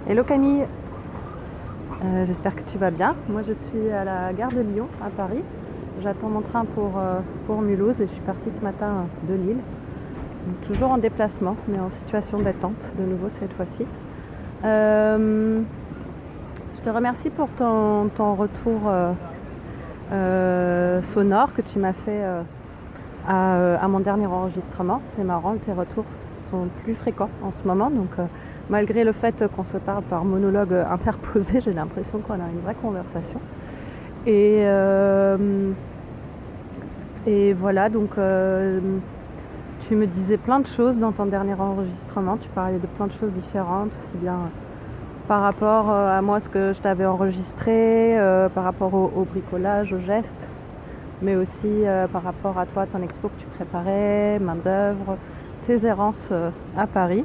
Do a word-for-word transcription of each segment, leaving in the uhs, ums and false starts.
Hello Camille, euh, j'espère que tu vas bien. Moi je suis à la gare de Lyon à Paris. J'attends mon train pour, euh, pour Mulhouse et je suis partie ce matin de Lille. Donc, toujours en déplacement mais en situation d'attente de nouveau cette fois-ci. Euh, je te remercie pour ton, ton retour euh, euh, sonore que tu m'as fait euh, à, à mon dernier enregistrement. C'est marrant, tes retours sont plus fréquents en ce moment. Donc, euh, malgré le fait qu'on se parle par monologue interposé, j'ai l'impression qu'on a une vraie conversation. Et, euh, et voilà, donc euh, tu me disais plein de choses dans ton dernier enregistrement. Tu parlais de plein de choses différentes, aussi bien par rapport à moi, ce que je t'avais enregistré, euh, par rapport au, au bricolage, au geste, mais aussi euh, par rapport à toi, ton expo que tu préparais, main d'œuvre, tes errances euh, à Paris.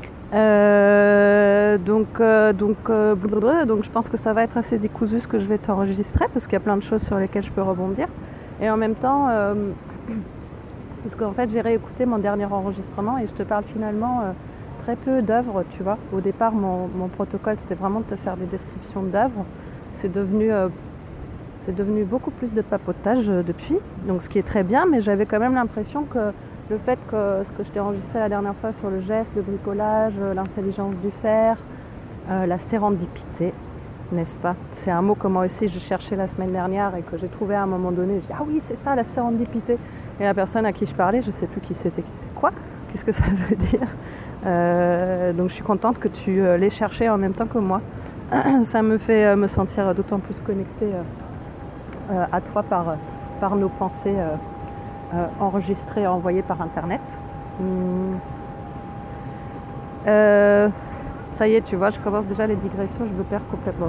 Euh, donc, euh, donc, euh, donc je pense que ça va être assez décousu ce que je vais t'enregistrer parce qu'il y a plein de choses sur lesquelles je peux rebondir. Et en même temps, euh, parce qu'en fait j'ai réécouté mon dernier enregistrement et je te parle finalement euh, très peu d'œuvres, tu vois. Au départ, mon, mon protocole c'était vraiment de te faire des descriptions d'œuvres. C'est devenu, euh, c'est devenu beaucoup plus de papotage euh, depuis, donc ce qui est très bien, mais j'avais quand même l'impression que le fait que ce que je t'ai enregistré la dernière fois sur le geste, le bricolage, l'intelligence du faire, euh, la sérendipité, n'est-ce pas? C'est un mot que moi aussi je cherchais la semaine dernière et que j'ai trouvé à un moment donné. Je dis ah oui, c'est ça la sérendipité. Et la personne à qui je parlais, je ne sais plus qui c'était, c'est quoi, qu'est-ce que ça veut dire. Euh, donc je suis contente que tu euh, l'aies cherché en même temps que moi. Ça me fait euh, me sentir d'autant plus connectée euh, euh, à toi par, par nos pensées. Euh, Euh, enregistré et envoyé par internet. Hum. Euh, ça y est, tu vois, je commence déjà les digressions, je me perds complètement.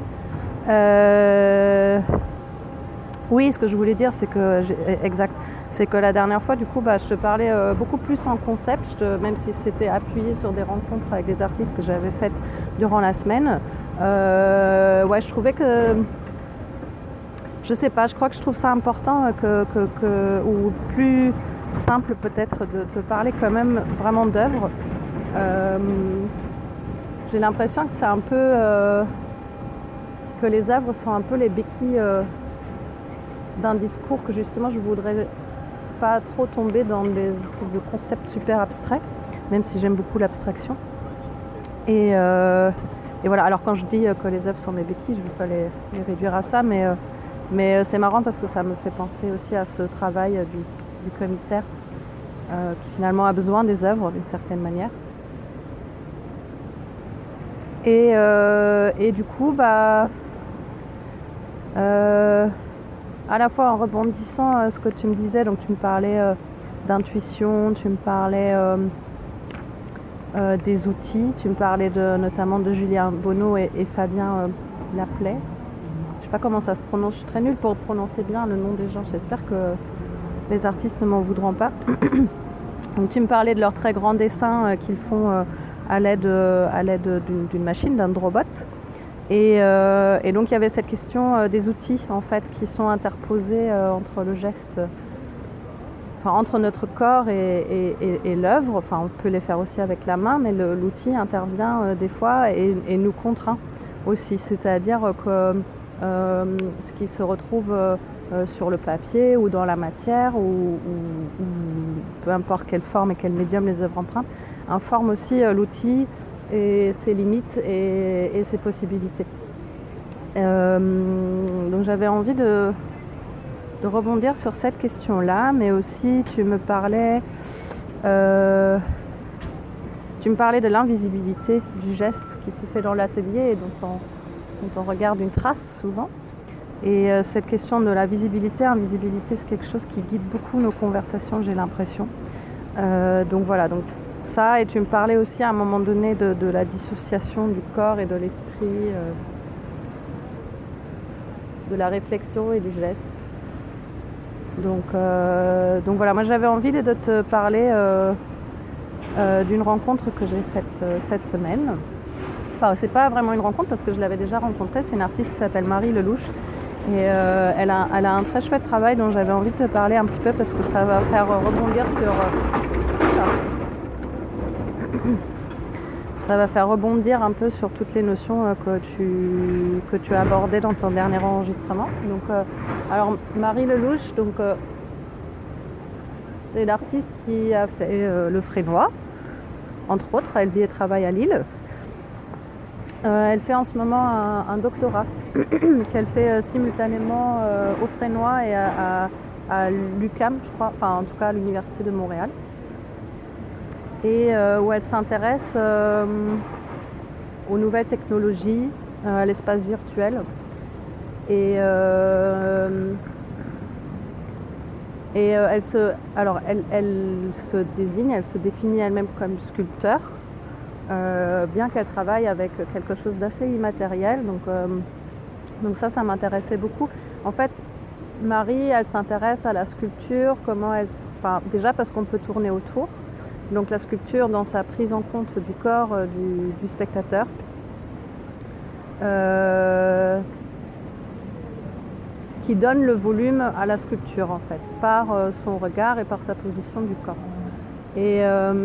Euh, oui, ce que je voulais dire, c'est que exact, c'est que la dernière fois, du coup, bah, je te parlais euh, beaucoup plus en concept, je te, même si c'était appuyé sur des rencontres avec des artistes que j'avais faites durant la semaine. Euh, ouais, je trouvais que Je sais pas, je crois que je trouve ça important que, que, que, ou plus simple peut-être de te parler quand même vraiment d'œuvres. Euh, j'ai l'impression que c'est un peu euh, que les œuvres sont un peu les béquilles euh, d'un discours que justement je voudrais pas trop tomber dans des espèces de concepts super abstraits, même si j'aime beaucoup l'abstraction. Et, euh, et voilà, alors quand je dis que les œuvres sont des béquilles, je ne veux pas les, les réduire à ça, mais euh, Mais c'est marrant parce que ça me fait penser aussi à ce travail du, du commissaire euh, qui finalement a besoin des œuvres d'une certaine manière. Et, euh, et du coup, bah, euh, à la fois en rebondissant à ce que tu me disais, donc tu me parlais euh, d'intuition, tu me parlais euh, euh, des outils, tu me parlais de, notamment de Julien Bonneau et, et Fabien euh, Laplay. Je sais pas comment ça se prononce, je suis très nulle pour prononcer bien le nom des gens, j'espère que les artistes ne m'en voudront pas. Donc tu me parlais de leurs très grands dessins euh, qu'ils font euh, à l'aide, euh, à l'aide d'une, d'une machine, d'un robot. Et, euh, et donc il y avait cette question euh, des outils en fait qui sont interposés euh, entre le geste, enfin entre notre corps et, et, et, et l'œuvre. Enfin on peut les faire aussi avec la main, mais le, l'outil intervient euh, des fois et, et nous contraint aussi, c'est-à-dire que Euh, ce qui se retrouve euh, sur le papier ou dans la matière ou, ou, ou peu importe quelle forme et quel médium les œuvres empruntent, informe aussi euh, l'outil et ses limites et, et ses possibilités. Euh, donc j'avais envie de, de rebondir sur cette question-là, mais aussi tu me parlais, euh, tu me parlais de l'invisibilité du geste qui se fait dans l'atelier et dont on dont on regarde une trace souvent. Et euh, cette question de la visibilité, invisibilité, c'est quelque chose qui guide beaucoup nos conversations, j'ai l'impression. Euh, donc voilà, donc ça, et tu me parlais aussi à un moment donné de, de la dissociation du corps et de l'esprit, euh, de la réflexion et du geste. Donc, euh, donc voilà, moi j'avais envie de te parler euh, euh, d'une rencontre que j'ai faite euh, cette semaine. Enfin, c'est pas vraiment une rencontre parce que je l'avais déjà rencontrée. C'est une artiste qui s'appelle Marie Lelouch. Et euh, elle, a, elle a un très chouette travail dont j'avais envie de te parler un petit peu parce que ça va faire rebondir sur... Euh, ça va faire rebondir un peu sur toutes les notions euh, que, tu, que tu as abordées dans ton dernier enregistrement. Donc, euh, alors, Marie Lelouch, donc, euh, c'est l'artiste qui a fait euh, le Frénois, entre autres. Elle vit et travaille à Lille. Euh, elle fait en ce moment un, un doctorat qu'elle fait euh, simultanément euh, au Frénois et à, à, à l'U Q A M, je crois, enfin en tout cas à l'Université de Montréal. Et euh, où elle s'intéresse euh, aux nouvelles technologies, euh, à l'espace virtuel. Et, euh, et euh, elle, se, alors elle, elle se désigne, elle se définit elle-même comme sculpteur. Euh, bien qu'elle travaille avec quelque chose d'assez immatériel, donc, euh, donc ça, ça m'intéressait beaucoup. En fait, Marie, elle s'intéresse à la sculpture, comment elle, enfin, déjà parce qu'on peut tourner autour, donc la sculpture dans sa prise en compte du corps euh, du, du spectateur, euh, qui donne le volume à la sculpture en fait, par euh, son regard et par sa position du corps. Et euh,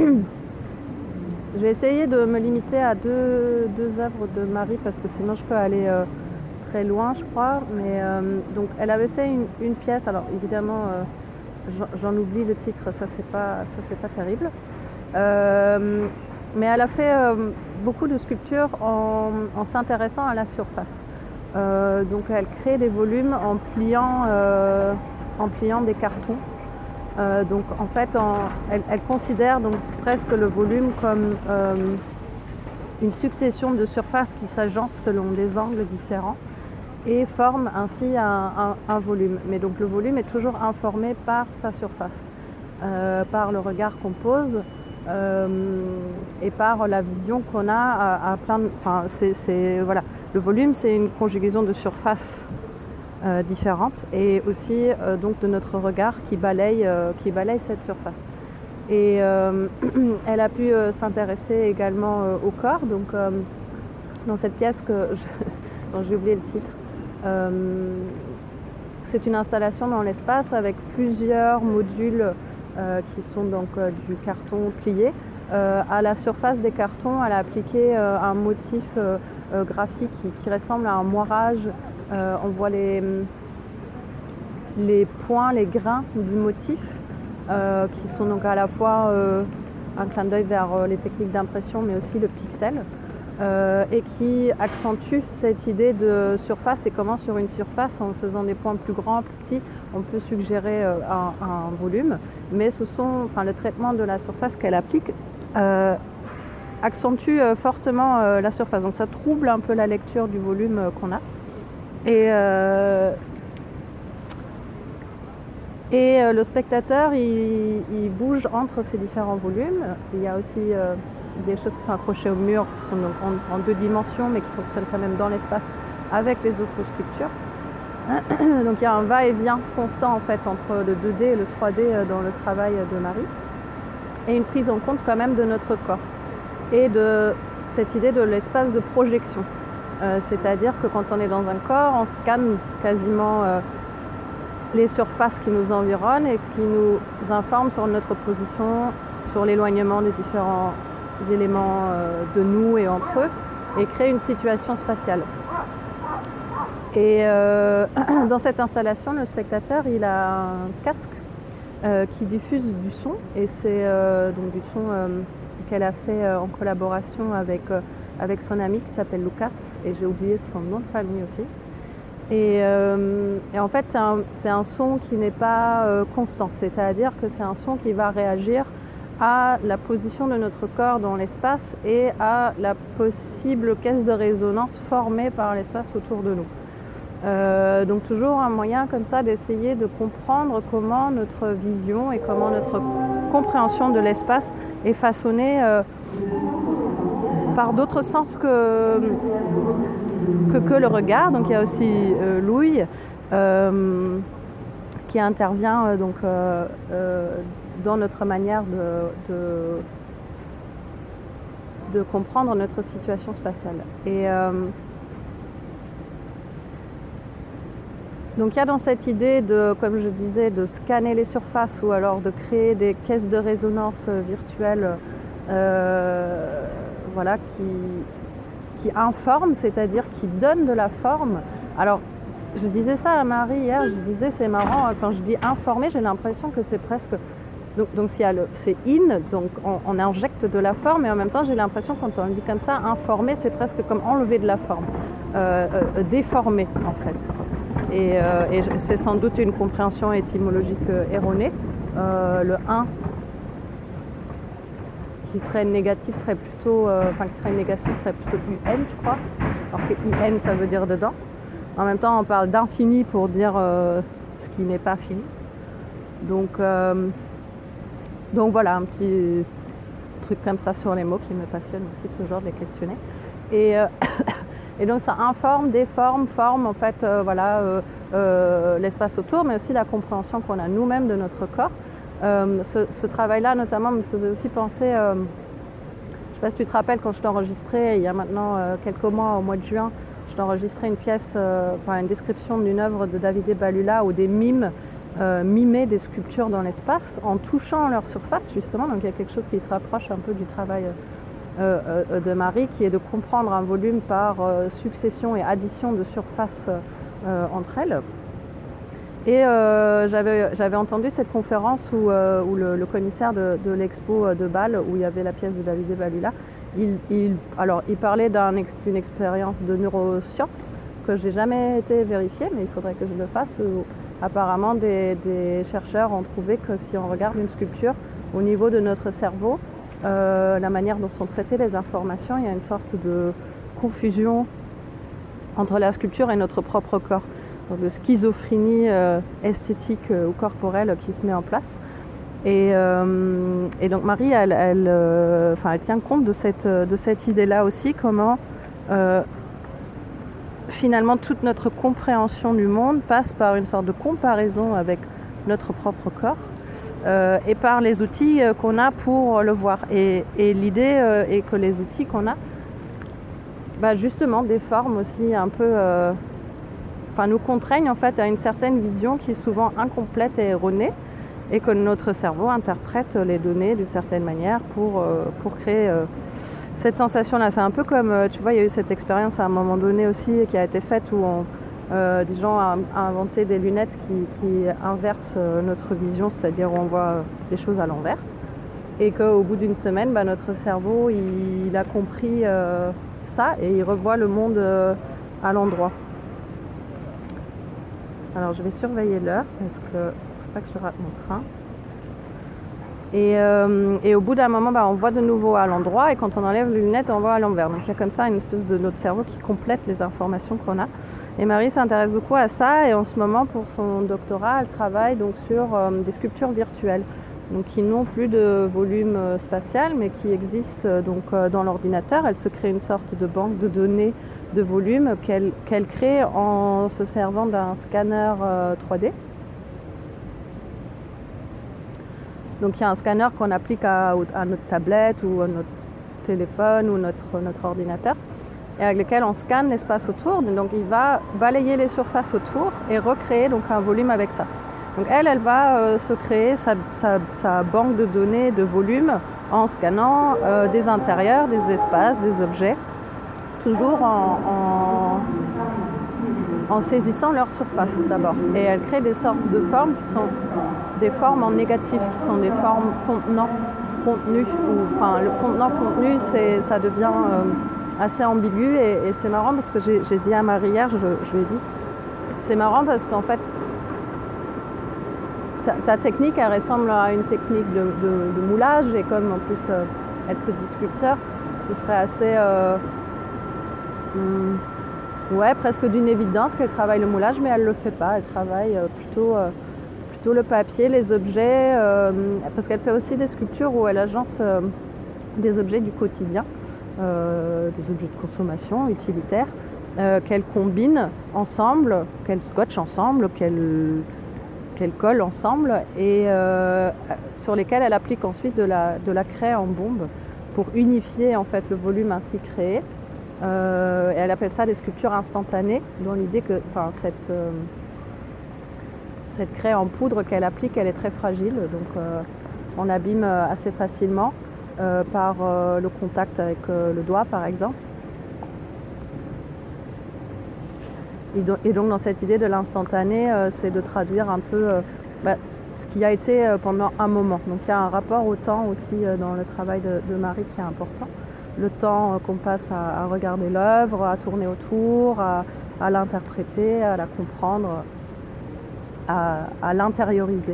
je vais essayer de me limiter à deux, deux œuvres de Marie parce que sinon je peux aller euh, très loin, je crois. Mais euh, donc elle avait fait une, une pièce. Alors évidemment, euh, j'en oublie le titre. Ça c'est pas, ça c'est pas terrible. Euh, mais elle a fait euh, beaucoup de sculptures en, en s'intéressant à la surface. Euh, donc elle crée des volumes en pliant, euh, en pliant des cartons. Euh, donc en fait, en, elle, elle considère donc presque le volume comme euh, une succession de surfaces qui s'agencent selon des angles différents et forme ainsi un, un, un volume. Mais donc le volume est toujours informé par sa surface, euh, par le regard qu'on pose euh, et par la vision qu'on a à, à plein de... Enfin, c'est, c'est, voilà. Le volume, c'est une conjugaison de surfaces Euh, différentes et aussi euh, donc de notre regard qui balaye, euh, qui balaye cette surface. Et euh, elle a pu euh, s'intéresser également euh, au corps, donc euh, dans cette pièce que je, dont j'ai oublié le titre. Euh, c'est une installation dans l'espace avec plusieurs modules euh, qui sont donc euh, du carton plié. Euh, à la surface des cartons, elle a appliqué euh, un motif euh, euh, graphique qui, qui ressemble à un moirage. Euh, on voit les, les points, les grains du motif euh, qui sont donc à la fois euh, un clin d'œil vers euh, les techniques d'impression mais aussi le pixel euh, et qui accentue cette idée de surface et comment sur une surface en faisant des points plus grands, plus petits, on peut suggérer euh, un, un volume, mais ce sont, enfin, le traitement de la surface qu'elle applique euh, accentue euh, fortement euh, la surface, donc ça trouble un peu la lecture du volume euh, qu'on a. Et, euh, et euh, le spectateur, il, il bouge entre ces différents volumes. Il y a aussi euh, des choses qui sont accrochées au mur, qui sont donc en, en deux dimensions, mais qui fonctionnent quand même dans l'espace avec les autres sculptures. Donc il y a un va-et-vient constant en fait entre le deux D et le trois D dans le travail de Marie. Et une prise en compte quand même de notre corps. Et de cette idée de l'espace de projection. Euh, c'est-à-dire que quand on est dans un corps, on scanne quasiment euh, les surfaces qui nous environnent et ce qui nous informe sur notre position, sur l'éloignement des différents éléments euh, de nous et entre eux, et crée une situation spatiale. Et euh, dans cette installation, le spectateur, il a un casque euh, qui diffuse du son, et c'est euh, donc du son euh, qu'elle a fait euh, en collaboration avec euh, avec son ami qui s'appelle Lucas, et j'ai oublié son nom de famille aussi. Et, euh, et en fait, c'est un, c'est un son qui n'est pas euh, constant, c'est-à-dire que c'est un son qui va réagir à la position de notre corps dans l'espace et à la possible caisse de résonance formée par l'espace autour de nous. Euh, donc toujours un moyen comme ça d'essayer de comprendre comment notre vision et comment notre compréhension de l'espace est façonnée euh, par d'autres sens que, que, que le regard. Donc il y a aussi euh, l'ouïe euh, qui intervient euh, donc, euh, euh, dans notre manière de, de, de comprendre notre situation spatiale. Et, euh, donc il y a dans cette idée de, comme je disais, de scanner les surfaces ou alors de créer des caisses de résonance virtuelles. Euh, voilà, qui, qui informe, c'est-à-dire qui donne de la forme. Alors, je disais ça à Marie hier, je disais c'est marrant, quand je dis informer, j'ai l'impression que c'est presque... Donc, donc s'il y a le, c'est in, donc on, on injecte de la forme, et en même temps j'ai l'impression quand on dit comme ça, informer, c'est presque comme enlever de la forme, euh, euh, déformer en fait. Et, euh, et c'est sans doute une compréhension étymologique euh, erronée. Euh, le un qui serait négatif serait plutôt, euh, enfin qui serait une négation serait plutôt un, je crois, alors que in ça veut dire dedans. En même temps on parle d'infini pour dire euh, ce qui n'est pas fini. Donc, euh, donc voilà, un petit truc comme ça sur les mots qui me passionne aussi toujours de les questionner. Et, euh, et donc ça informe, déforme, forme en fait euh, voilà, euh, euh, l'espace autour, mais aussi la compréhension qu'on a nous-mêmes de notre corps. Euh, ce, ce travail-là notamment me faisait aussi penser, euh, je ne sais pas si tu te rappelles quand je t'ai enregistré il y a maintenant euh, quelques mois, au mois de juin, je t'ai enregistré une pièce, euh, enfin une description d'une œuvre de Davide Balula où des mimes euh, mimaient des sculptures dans l'espace en touchant leur surface justement, donc il y a quelque chose qui se rapproche un peu du travail euh, euh, de Marie, qui est de comprendre un volume par euh, succession et addition de surfaces euh, entre elles. Et euh, j'avais, j'avais entendu cette conférence où, euh, où le, le commissaire de, de l'expo de Bâle, où il y avait la pièce de Davide Balula, il, il, alors, il parlait d'un ex, d'une expérience de neurosciences que je n'ai jamais été vérifiée, mais il faudrait que je le fasse. Où, apparemment, des, des chercheurs ont trouvé que si on regarde une sculpture au niveau de notre cerveau, euh, la manière dont sont traitées les informations, il y a une sorte de confusion entre la sculpture et notre propre corps. De schizophrénie euh, esthétique euh, ou corporelle qui se met en place. Et, euh, et donc Marie, elle, elle, euh, elle tient compte de cette, de cette idée-là aussi, comment euh, finalement toute notre compréhension du monde passe par une sorte de comparaison avec notre propre corps euh, et par les outils euh, qu'on a pour le voir. Et, et l'idée euh, est que les outils qu'on a, bah, justement, déforment aussi un peu... Euh, Enfin, nous contraignent en fait à une certaine vision qui est souvent incomplète et erronée, et que notre cerveau interprète les données d'une certaine manière pour, euh, pour créer euh, cette sensation-là. C'est un peu comme, tu vois, il y a eu cette expérience à un moment donné aussi qui a été faite où on, euh, des gens ont inventé des lunettes qui, qui inversent euh, notre vision, c'est-à-dire où on voit euh, les choses à l'envers, et qu'au bout d'une semaine, bah, notre cerveau il, il a compris euh, ça et il revoit le monde euh, à l'endroit. Alors je vais surveiller l'heure parce que ne faut pas que je rate mon train. Et, euh, et au bout d'un moment, bah, on voit de nouveau à l'endroit, et quand on enlève les lunettes, on voit à l'envers. Donc il y a comme ça une espèce de notre cerveau qui complète les informations qu'on a. Et Marie s'intéresse beaucoup à ça, et en ce moment pour son doctorat, elle travaille donc sur euh, des sculptures virtuelles, donc qui n'ont plus de volume euh, spatial, mais qui existent euh, donc euh, dans l'ordinateur. Elle se crée une sorte de banque de données de volume qu'elle, qu'elle crée en se servant d'un scanner euh, trois D. Donc il y a un scanner qu'on applique à, à notre tablette ou à notre téléphone ou notre, notre ordinateur, et avec lequel on scanne l'espace autour. Donc il va balayer les surfaces autour et recréer donc un volume avec ça. Donc elle, elle va euh, se créer sa, sa, sa banque de données de volume en scannant euh, des intérieurs, des espaces, des objets, toujours en, en, en saisissant leur surface d'abord. Et elle crée des sortes de formes qui sont des formes en négatif, qui sont des formes contenant contenu. Ou, enfin, le contenant contenu, c'est, ça devient euh, assez ambigu, et, et c'est marrant parce que j'ai, j'ai dit à Marie hier, je, je lui ai dit, c'est marrant parce qu'en fait, ta, ta technique, elle ressemble à une technique de, de, de moulage, et comme en plus euh, elle se dit sculpteur, ce serait assez... Euh, Ouais, presque d'une évidence qu'elle travaille le moulage, mais elle ne le fait pas. Elle travaille plutôt, euh, plutôt le papier, les objets, euh, parce qu'elle fait aussi des sculptures où elle agence euh, des objets du quotidien, euh, des objets de consommation utilitaires, euh, qu'elle combine ensemble, qu'elle scotche ensemble, qu'elle, qu'elle colle ensemble, et euh, sur lesquels elle applique ensuite de la, de la craie en bombe pour unifier en fait le volume ainsi créé. Euh, et elle appelle ça des sculptures instantanées, dont l'idée que enfin, cette, euh, cette craie en poudre qu'elle applique, elle est très fragile, donc euh, on l'abîme assez facilement. euh, par euh, le contact avec euh, le doigt par exemple. Et, do- et donc dans cette idée de l'instantané, euh, c'est de traduire un peu euh, bah, ce qui a été euh, pendant un moment. Donc il y a un rapport au temps aussi euh, dans le travail de, de Marie qui est important. Le temps euh, qu'on passe à, à regarder l'œuvre, à tourner autour, à, à l'interpréter, à la comprendre, à, à l'intérioriser.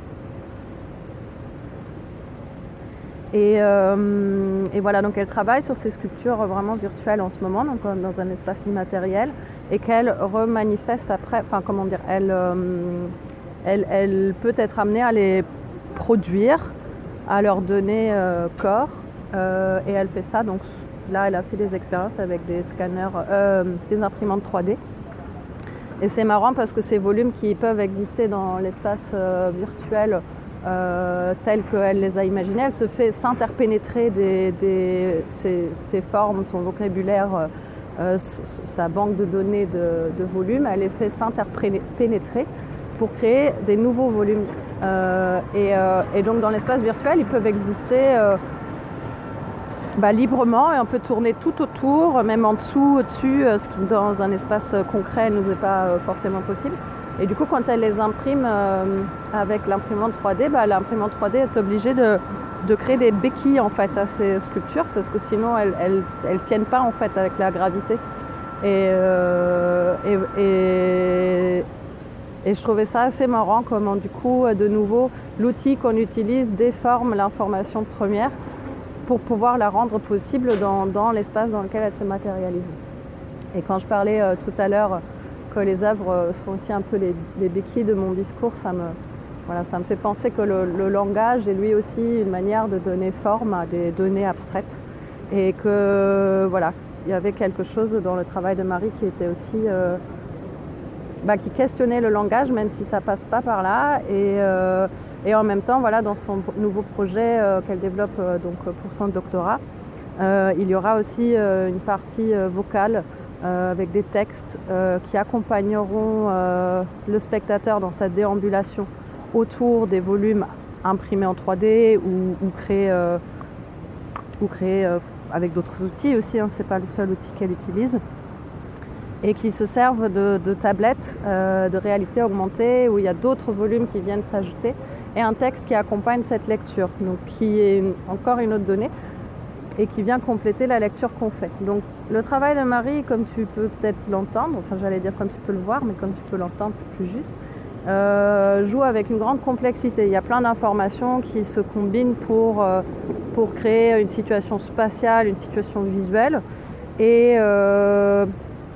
Et, euh, et voilà, donc elle travaille sur ces sculptures vraiment virtuelles en ce moment, donc dans un espace immatériel, et qu'elle remanifeste après, enfin comment dire, elle, euh, elle, elle peut être amenée à les produire, à leur donner euh, corps, euh, et elle fait ça, donc là elle a fait des expériences avec des scanners, euh, des imprimantes trois D. Et c'est marrant parce que ces volumes qui peuvent exister dans l'espace euh, virtuel euh, tel qu'elle les a imaginés, elle se fait s'interpénétrer des, des, ses, ses formes, son vocabulaire, euh, sa banque de données de, de volumes, elle les fait s'interpénétrer pour créer des nouveaux volumes. Euh, et, euh, et donc dans l'espace virtuel, ils peuvent exister euh, bah, librement et on peut tourner tout autour, même en dessous, au-dessus, ce qui dans un espace concret ne nous est pas euh, forcément possible. Et du coup, quand elle les imprime euh, avec l'imprimante trois D, bah, l'imprimante trois D est obligée de, de créer des béquilles en fait à ces sculptures parce que sinon elles, elles, elles tiennent pas en fait avec la gravité. Et, euh, et, et, et je trouvais ça assez marrant comment du coup, de nouveau, l'outil qu'on utilise déforme l'information première pour pouvoir la rendre possible dans, dans l'espace dans lequel elle se matérialise. Et quand je parlais euh, tout à l'heure que les œuvres sont aussi un peu les, les béquilles de mon discours, ça me, voilà, ça me fait penser que le, le langage est lui aussi une manière de donner forme à des données abstraites et que voilà, il y avait quelque chose dans le travail de Marie qui était aussi euh, bah, qui questionnait le langage même si ça passe pas par là et, euh, et en même temps voilà, dans son nouveau projet euh, qu'elle développe euh, donc, pour son doctorat euh, il y aura aussi euh, une partie euh, vocale Euh, avec des textes euh, qui accompagneront euh, le spectateur dans sa déambulation autour des volumes imprimés en trois D ou, ou créés, euh, ou créés euh, avec d'autres outils aussi, hein, c'est pas le seul outil qu'elle utilise, et qui se servent de, de tablettes euh, de réalité augmentée où il y a d'autres volumes qui viennent s'ajouter et un texte qui accompagne cette lecture, donc qui est une, encore une autre donnée et qui vient compléter la lecture qu'on fait. Donc le travail de Marie, comme tu peux peut-être l'entendre, enfin j'allais dire comme tu peux le voir, mais comme tu peux l'entendre, c'est plus juste, euh, joue avec une grande complexité. Il y a plein d'informations qui se combinent pour, euh, pour créer une situation spatiale, une situation visuelle. Et, euh,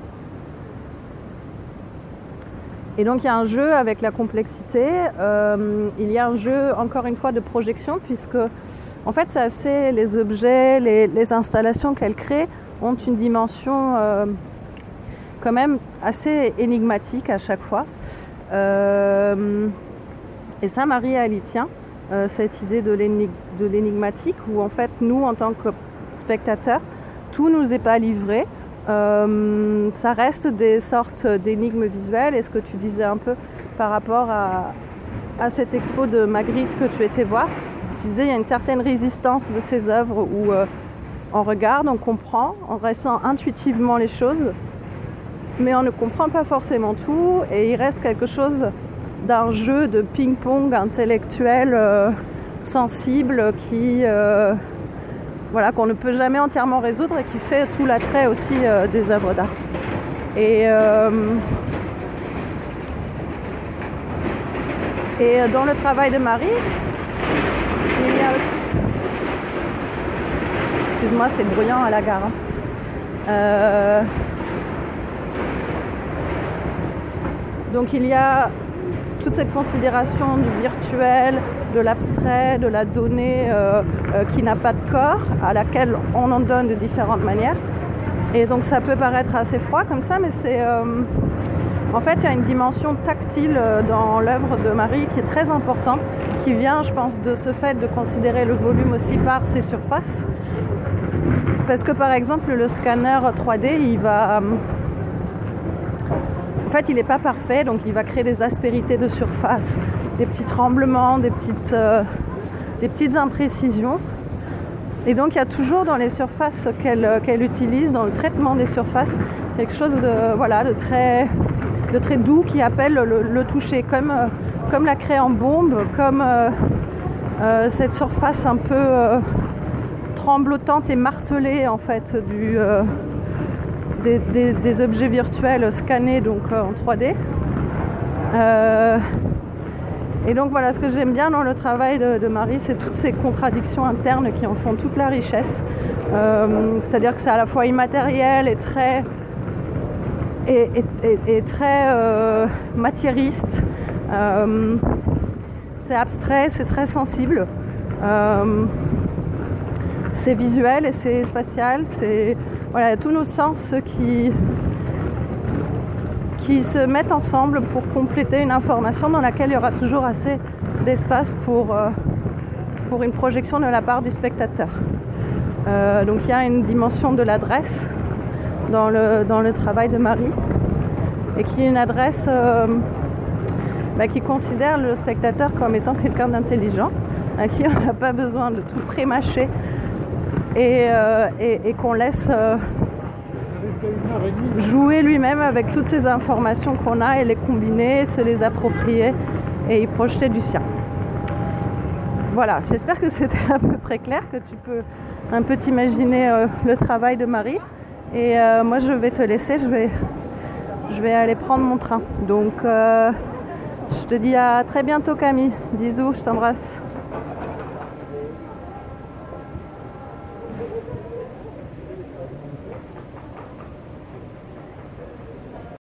et donc il y a un jeu avec la complexité. Euh, il y a un jeu, encore une fois, de projection, puisque en fait, c'est assez, les objets, les, les installations qu'elle crée ont une dimension euh, quand même assez énigmatique à chaque fois. Euh, et ça, Marie, elle y tient, euh, cette idée de, l'énig, de l'énigmatique, où en fait, nous, en tant que spectateurs, tout ne nous est pas livré. Euh, ça reste des sortes d'énigmes visuelles. Et ce que tu disais un peu par rapport à, à cette expo de Magritte que tu étais voir, tu disais, il y a une certaine résistance de ces œuvres où euh, on regarde, on comprend, on ressent intuitivement les choses, mais on ne comprend pas forcément tout et il reste quelque chose d'un jeu de ping-pong intellectuel euh, sensible qui, euh, voilà, qu'on ne peut jamais entièrement résoudre et qui fait tout l'attrait aussi euh, des œuvres d'art. Et, euh, et dans le travail de Marie, il y a aussi... Excuse-moi, c'est bruyant à la gare. Hein. Euh... Donc il y a toute cette considération du virtuel, de l'abstrait, de la donnée euh, euh, qui n'a pas de corps, à laquelle on en donne de différentes manières. Et donc ça peut paraître assez froid comme ça, mais c'est... Euh... En fait, il y a une dimension tactile dans l'œuvre de Marie qui est très importante, qui vient, je pense, de ce fait de considérer le volume aussi par ses surfaces. Parce que, par exemple, le scanner trois D, il va... En fait, il n'est pas parfait, donc il va créer des aspérités de surface, des petits tremblements, des petites, euh, des petites imprécisions. Et donc il y a toujours dans les surfaces qu'elle, qu'elle utilise, dans le traitement des surfaces, quelque chose de, voilà, de, très, de très doux qui appelle le, le toucher, comme, comme la craie en bombe, comme euh, euh, cette surface un peu euh, tremblotante et martelée en fait du, euh, des, des, des objets virtuels scannés donc, euh, en trois D. Euh, Et donc voilà, ce que j'aime bien dans le travail de, de Marie, c'est toutes ces contradictions internes qui en font toute la richesse. Euh, c'est-à-dire que c'est à la fois immatériel et très, et, et, et, et très euh, matiériste. Euh, c'est abstrait, c'est très sensible. Euh, c'est visuel et c'est spatial. C'est, voilà, il y a tous nos sens qui... qui se mettent ensemble pour compléter une information dans laquelle il y aura toujours assez d'espace pour, euh, pour une projection de la part du spectateur. Euh, donc il y a une dimension de l'adresse dans le, dans le travail de Marie, et qui est une adresse euh, bah, qui considère le spectateur comme étant quelqu'un d'intelligent, à qui on n'a pas besoin de tout pré-mâcher, et, euh, et, et qu'on laisse... Euh, jouer lui-même avec toutes ces informations qu'on a et les combiner, se les approprier et y projeter du sien. Voilà, j'espère que c'était à peu près clair, que tu peux un peu t'imaginer euh, le travail de Marie. Et euh, moi je vais te laisser, je vais, je vais aller prendre mon train. Donc euh, je te dis à très bientôt Camille. Bisous, je t'embrasse.